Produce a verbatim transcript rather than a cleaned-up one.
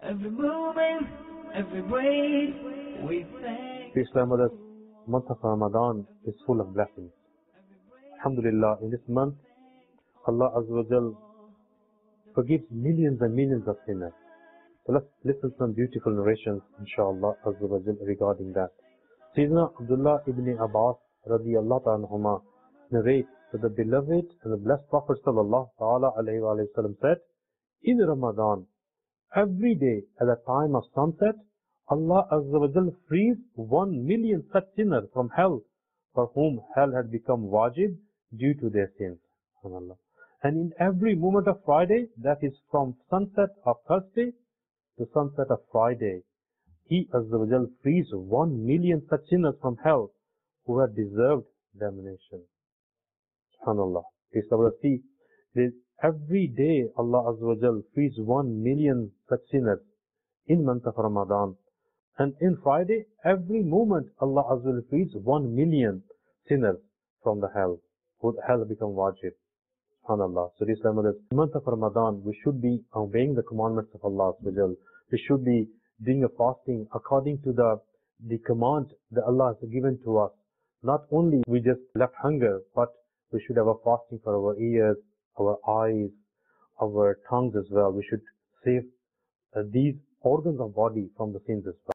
every moment, every breath, we thank Islam, the month of Ramadan is full of blessings. Alhamdulillah, in this month, Allah Azza wa Jal forgives millions and millions of sinners. So let's listen to some beautiful narrations, inshallah, Azza wa Jal, regarding that. Sayyidina Abdullah ibn Abbas radiyallahu anhuma narrates that the beloved and the blessed Prophet sallallahu ta'ala alayhi wa sallam said, in Ramadan, every day at the time of sunset, Allah Azza wa Jal frees one million such sinners from hell, for whom hell had become wajib due to their sins. SubhanAllah. And in every moment of Friday, that is from sunset of Thursday to sunset of Friday, He Azza wa Jal frees one million such sinners from hell who had deserved damnation. SubhanAllah. Please see, there's every day Allah Azza wa Jal frees one million such sinners in month of Ramadan. And in Friday, every moment Allah Azza wa Jal frees one million sinners from the hell, who hell become wajib. SubhanAllah. So this month of Ramadan, we should be obeying the commandments of Allah Azza wa Jal. We should be doing a fasting according to the, the command that Allah has given to us. Not only we just left hunger, but we should have a fasting for our ears, our eyes, our tongues as well. We should save uh, these organs of body from the sins as well.